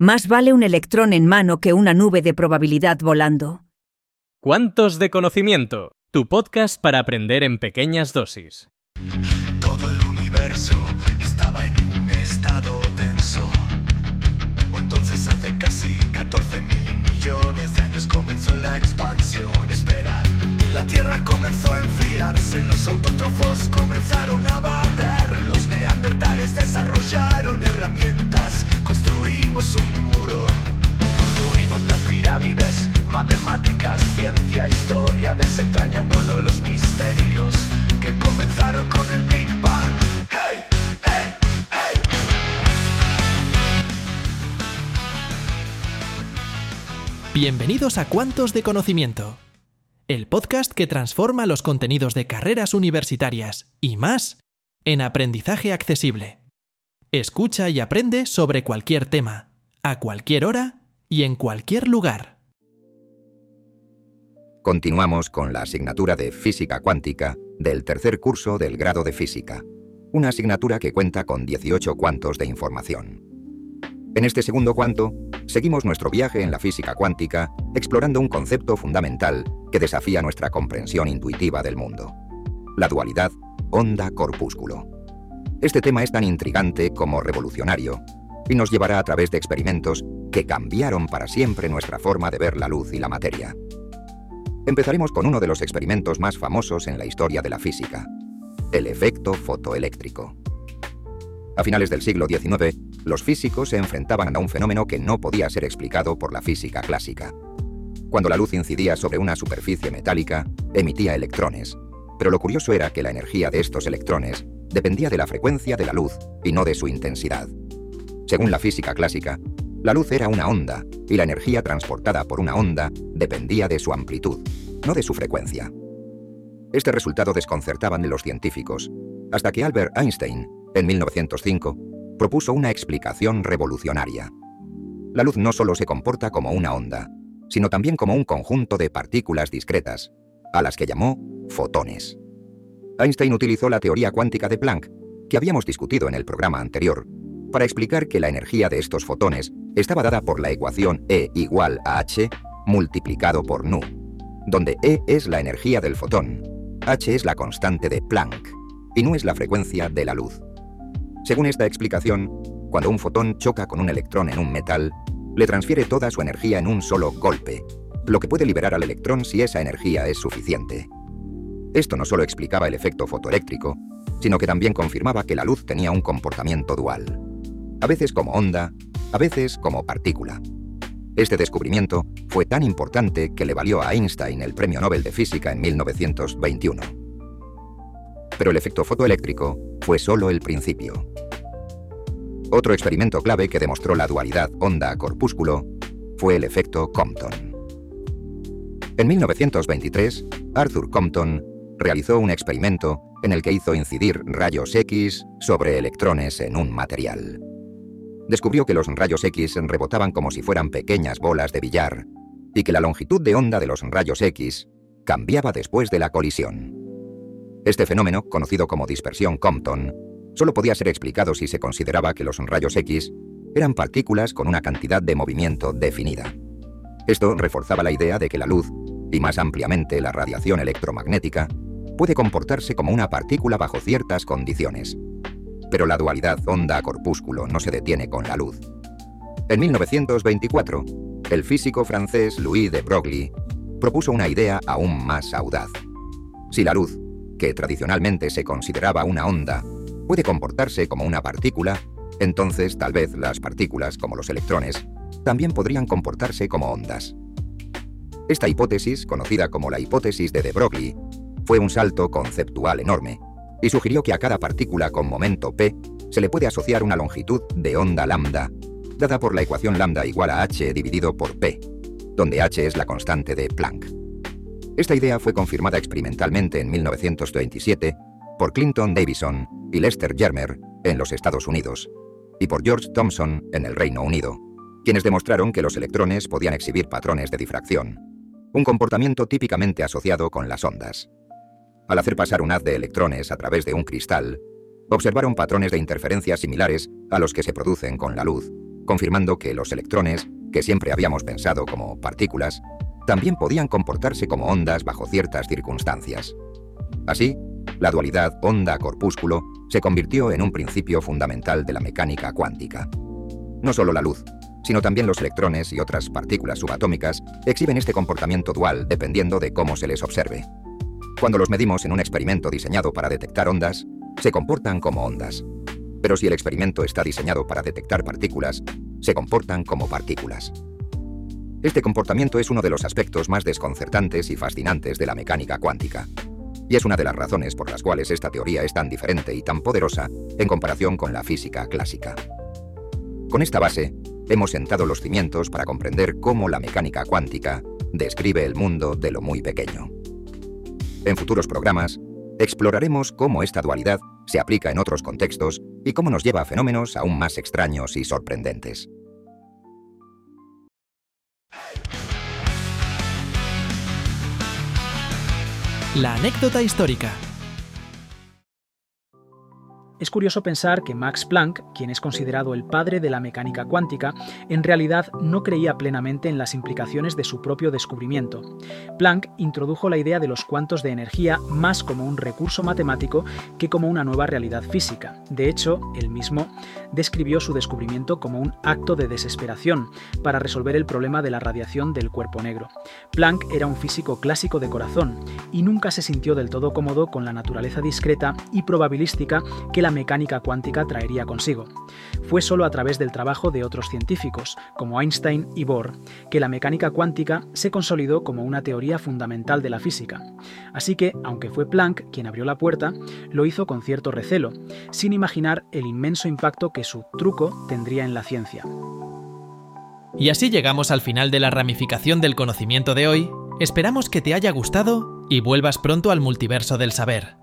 Más vale un electrón en mano que una nube de probabilidad volando. Cuantos de conocimiento, tu podcast para aprender en pequeñas dosis. Todo el universo estaba en un estado tenso. Entonces hace casi 14.000 millones de años comenzó la expansión. Espera, la Tierra comenzó a enfriarse, los autótrofos comenzaron a barrer, los neandertales desarrollaron herramientas, construimos un muro, construimos las pirámides, matemáticas, ciencia, historia, desentrañando los misterios que comenzaron con el Big Bang. ¡Hey! ¡Hey! ¡Hey! Bienvenidos a Cuantos de Conocimiento, el podcast que transforma los contenidos de carreras universitarias y más en aprendizaje accesible. Escucha y aprende sobre cualquier tema, a cualquier hora y en cualquier lugar. Continuamos con la asignatura de Física Cuántica del tercer curso del grado de Física, una asignatura que cuenta con 18 cuantos de información. En este segundo cuanto, seguimos nuestro viaje en la física cuántica explorando un concepto fundamental que desafía nuestra comprensión intuitiva del mundo: la dualidad onda-corpúsculo. Este tema es tan intrigante como revolucionario y nos llevará a través de experimentos que cambiaron para siempre nuestra forma de ver la luz y la materia. Empezaremos con uno de los experimentos más famosos en la historia de la física: el efecto fotoeléctrico. A finales del siglo XIX, los físicos se enfrentaban a un fenómeno que no podía ser explicado por la física clásica. Cuando la luz incidía sobre una superficie metálica, emitía electrones, pero lo curioso era que la energía de estos electrones dependía de la frecuencia de la luz y no de su intensidad. Según la física clásica, la luz era una onda y la energía transportada por una onda dependía de su amplitud, no de su frecuencia. Este resultado desconcertaba a los científicos, hasta que Albert Einstein, en 1905, propuso una explicación revolucionaria. La luz no solo se comporta como una onda, sino también como un conjunto de partículas discretas, a las que llamó fotones. Einstein utilizó la teoría cuántica de Planck, que habíamos discutido en el programa anterior, para explicar que la energía de estos fotones estaba dada por la ecuación E igual a h multiplicado por nu, donde E es la energía del fotón, h es la constante de Planck, y nu es la frecuencia de la luz. Según esta explicación, cuando un fotón choca con un electrón en un metal, le transfiere toda su energía en un solo golpe, lo que puede liberar al electrón si esa energía es suficiente. Esto no solo explicaba el efecto fotoeléctrico, sino que también confirmaba que la luz tenía un comportamiento dual, a veces como onda, a veces como partícula. Este descubrimiento fue tan importante que le valió a Einstein el Premio Nobel de Física en 1921. Pero el efecto fotoeléctrico fue solo el principio. Otro experimento clave que demostró la dualidad onda-corpúsculo fue el efecto Compton. En 1923, Arthur Compton realizó un experimento en el que hizo incidir rayos X sobre electrones en un material. Descubrió que los rayos X rebotaban como si fueran pequeñas bolas de billar y que la longitud de onda de los rayos X cambiaba después de la colisión. Este fenómeno, conocido como dispersión Compton, solo podía ser explicado si se consideraba que los rayos X eran partículas con una cantidad de movimiento definida. Esto reforzaba la idea de que la luz, y más ampliamente la radiación electromagnética, puede comportarse como una partícula bajo ciertas condiciones. Pero la dualidad onda-corpúsculo no se detiene con la luz. En 1924, el físico francés Louis de Broglie propuso una idea aún más audaz. Si la luz, que tradicionalmente se consideraba una onda, puede comportarse como una partícula, entonces tal vez las partículas, como los electrones, también podrían comportarse como ondas. Esta hipótesis, conocida como la hipótesis de Broglie, fue un salto conceptual enorme y sugirió que a cada partícula con momento p se le puede asociar una longitud de onda lambda, dada por la ecuación lambda igual a h dividido por p, donde h es la constante de Planck. Esta idea fue confirmada experimentalmente en 1927 por Clinton Davisson y Lester Germer en los Estados Unidos y por George Thomson en el Reino Unido, quienes demostraron que los electrones podían exhibir patrones de difracción, un comportamiento típicamente asociado con las ondas. Al hacer pasar un haz de electrones a través de un cristal, observaron patrones de interferencia similares a los que se producen con la luz, confirmando que los electrones, que siempre habíamos pensado como partículas, también podían comportarse como ondas bajo ciertas circunstancias. Así, la dualidad onda-corpúsculo se convirtió en un principio fundamental de la mecánica cuántica. No solo la luz, sino también los electrones y otras partículas subatómicas exhiben este comportamiento dual dependiendo de cómo se les observe. Cuando los medimos en un experimento diseñado para detectar ondas, se comportan como ondas. Pero si el experimento está diseñado para detectar partículas, se comportan como partículas. Este comportamiento es uno de los aspectos más desconcertantes y fascinantes de la mecánica cuántica. Y es una de las razones por las cuales esta teoría es tan diferente y tan poderosa en comparación con la física clásica. Con esta base, hemos sentado los cimientos para comprender cómo la mecánica cuántica describe el mundo de lo muy pequeño. En futuros programas, exploraremos cómo esta dualidad se aplica en otros contextos y cómo nos lleva a fenómenos aún más extraños y sorprendentes. La anécdota histórica. Es curioso pensar que Max Planck, quien es considerado el padre de la mecánica cuántica, en realidad no creía plenamente en las implicaciones de su propio descubrimiento. Planck introdujo la idea de los cuantos de energía más como un recurso matemático que como una nueva realidad física. De hecho, él mismo describió su descubrimiento como un acto de desesperación para resolver el problema de la radiación del cuerpo negro. Planck era un físico clásico de corazón y nunca se sintió del todo cómodo con la naturaleza discreta y probabilística que la mecánica cuántica traería consigo. Fue solo a través del trabajo de otros científicos, como Einstein y Bohr, que la mecánica cuántica se consolidó como una teoría fundamental de la física. Así que, aunque fue Planck quien abrió la puerta, lo hizo con cierto recelo, sin imaginar el inmenso impacto que su truco tendría en la ciencia. Y así llegamos al final de la ramificación del conocimiento de hoy. Esperamos que te haya gustado y vuelvas pronto al multiverso del saber.